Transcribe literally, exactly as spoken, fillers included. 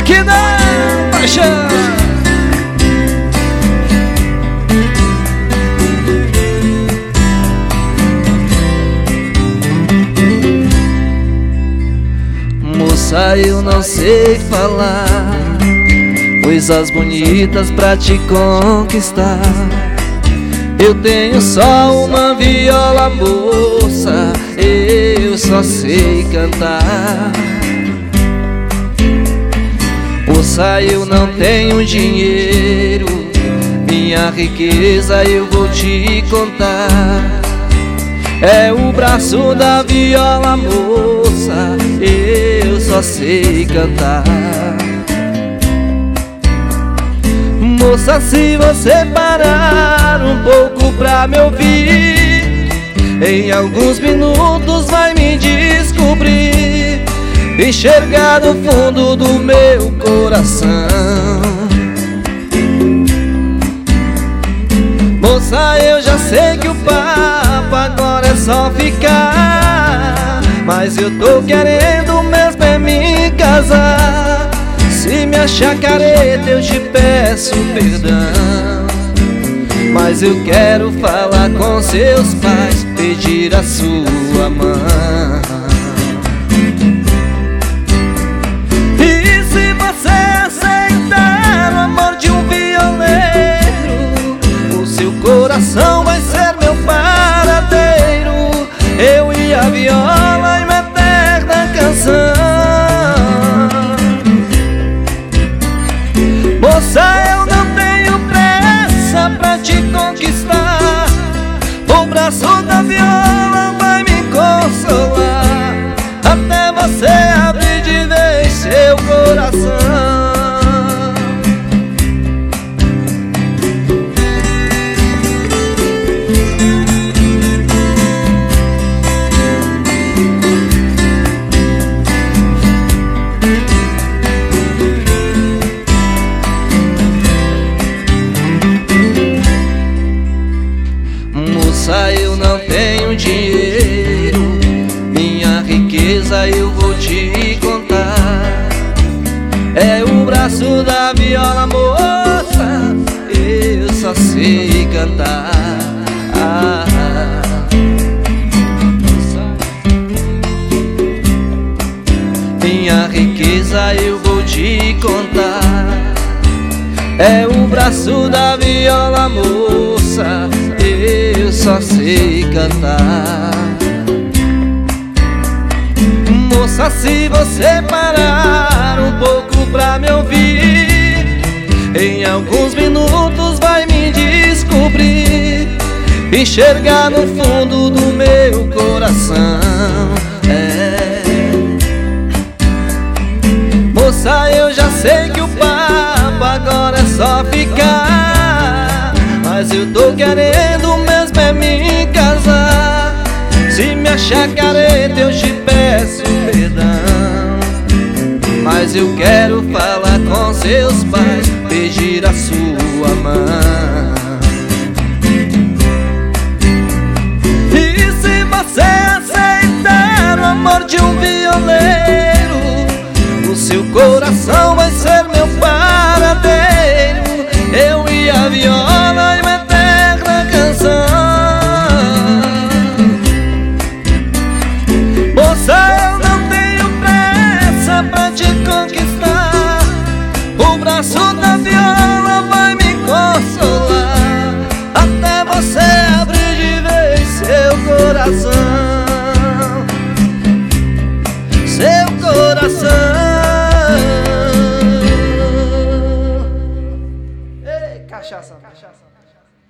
que dá paixão. Moça, eu não sei falar coisas bonitas pra te conquistar. Eu tenho só uma viola, moça, eu só sei cantar. Moça, eu não tenho dinheiro, minha riqueza eu vou te contar. É o braço da viola, moça, eu só sei cantar. Moça, se você parar um pouco pra me ouvir, em alguns minutos vai me descobrir, enxergar no fundo do meu coração. Moça, eu já sei que o papo agora é só ficar, mas eu tô querendo mesmo é me casar. Se me achar careta eu te peço perdão, mas eu quero falar com seus pais, pedir a sua mão. E se você aceitar o amor de um violeiro, o seu coração vai ser meu paradeiro, eu e a viola e uma eterna canção. Moça, eu não tenho pressa pra te conquistar, o braço da viola vai me consolar, até você abrir de vez seu coração. Moça, eu não tenho dinheiro, minha riqueza eu vou te contar. É o braço da viola, moça, eu só sei cantar. Ah, minha riqueza eu vou te contar. É o braço da viola, moça, eu só sei cantar. Moça, se você parar um pouco pra me ouvir, em alguns minutos vai me descobrir, enxergar no fundo do meu coração. É. Moça, eu já sei que o papo agora é só ficar, mas eu tô querendo mesmo é me casar. Se me achar careta eu te peço perdão, mas eu quero falar com seus pais, pedir a sua mão. E se você aceitar o amor de um violeiro, o seu coração vai ser meu paradeiro, eu e a viola e uma eterna canção. Moça, eu não tenho pressa pra te conquistar, o braço da viola vai me consolar, até você abrir de vez seu coração.